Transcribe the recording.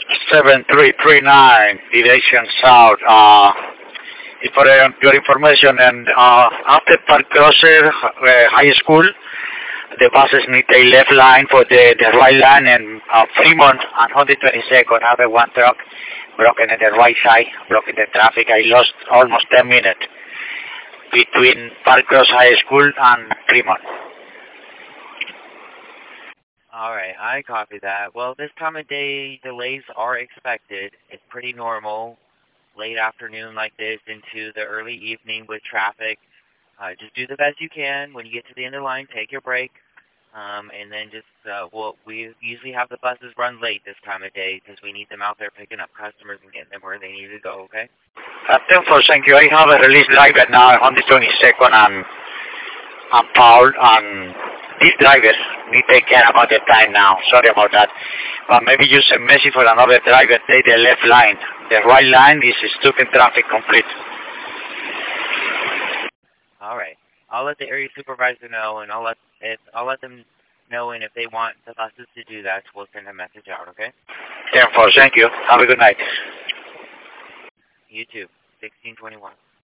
7339, direction south. For your information, and after Park Crosser High School, the buses need a left line for the right line, and Fremont and 122nd have a one truck blocking at the right side, blocking the traffic. I lost almost 10 minutes between Park Cross High School and Fremont. All right, I copy that. Well, this time of day, delays are expected. It's pretty normal, late afternoon like this into the early evening with traffic. Just do the best you can. When you get to the end of the line, take your break. And then just, we usually have the buses run late this time of day because we need them out there picking up customers and getting them where they need to go, okay? Captain, for thank you. I have a release driver now on the 22nd and Paul, and these drivers need to take care about the time now. Sorry about that. But maybe use a message for another driver, take the left line. The right line is stuck in traffic complete. All right. I'll let the area supervisor know, and I'll let them know, and if they want the buses to do that, we'll send a message out, okay? 10-4, thank you. Have a good night. You too. 1621.